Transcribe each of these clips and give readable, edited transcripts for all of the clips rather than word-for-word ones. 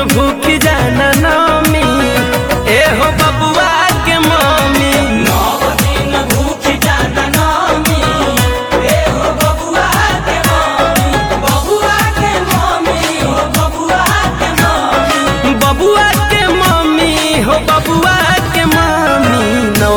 भूख जाना नामी ए हो बबुआ के मम्मी। 9 दिन भूख जाना नामी ए हो बबुआ के मम्मी। बबुआ के मम्मी हो बबुआ के मम्मी। बबुआ के मम्मी हो बबुआ के मम्मी।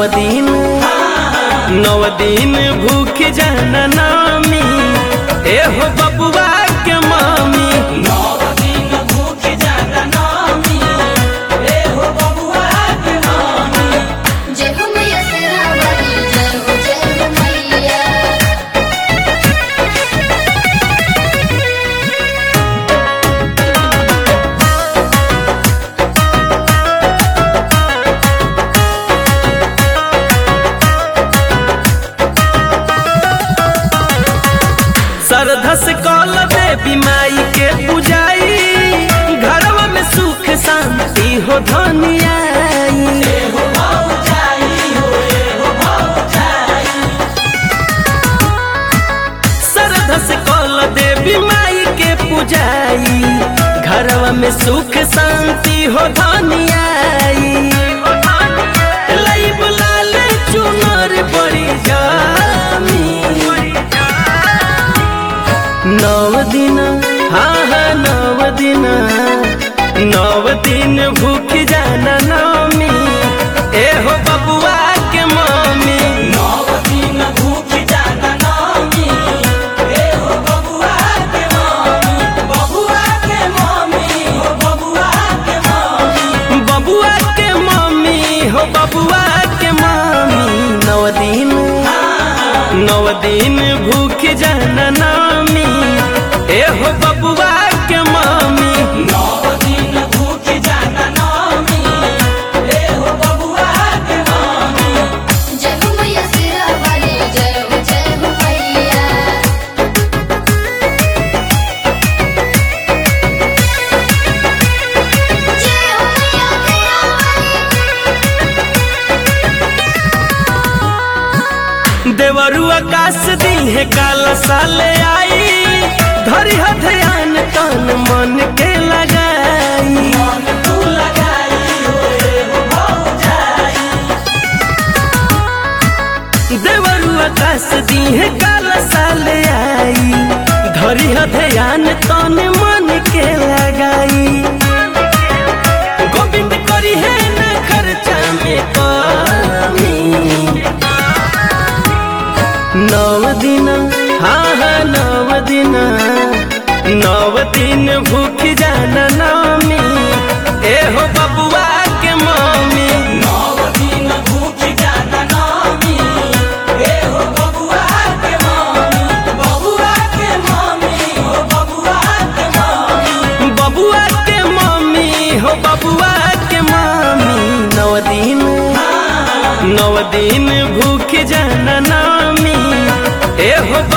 9 दिन भूख जाना नामी ए हो बबुआ के मम्मी। 9 दिन भूख जाना नामी ए हो बबुआ के मम्मी। जय हो मैया शेरा वाली, जय हो मैया। श्रद्धा से कल देवी माई के पूजाई, घरवा में सुख शांति हो धनियाई। ए हो भौजाई हो ए हो भौजाई। श्रद्धा से कल देवी माई के पूजाई, घरवा में सुख शांति हो धनियाई। लाई बुलाल चुनर बड़ी जामी। 9 दिन हाँ 9 दिन 9 दिन भूख जाना नामी ए हो बबुआ के मम्मी। 9 दिन भूख जाना नामी ए हो बबुआ के मम्मी। बबुआ के मम्मी हो बबुआ के मम्मी। बबुआ के मम्मी हो बबुआ के मम्मी। 9 दिन भूख जाना नामी ए हो बबुआ के मम्मी। 9 दिन भूख जाना नामी ए हो बबुआ के मम्मी। जय हो मैया शेरा वाली, जय हो मैया। जय हो मैया शेरा वाली। देवरु आकाश दी है काला साले आई, धरी ध्यान तन मन के लगाई। मन तू लगाई हो ए हो भौजाई। देवरु आकाश दी है काला साले आई, धरी ध्यान तन मन के लगाई। गोविंद करी है न खर्चा में कमी। 9 दिन हाँ 9 दिन 9 दिन भूख जाना नामी ए हो बबुआ के मम्मी। 9 दिन भूख जाना नामी ए हो बबुआ के मम्मी। बबुआ के मम्मी हो बबुआ के मम्मी। बबुआ के मम्मी हो बबुआ के मम्मी। 9 दिन भूख जाना नामी ए हो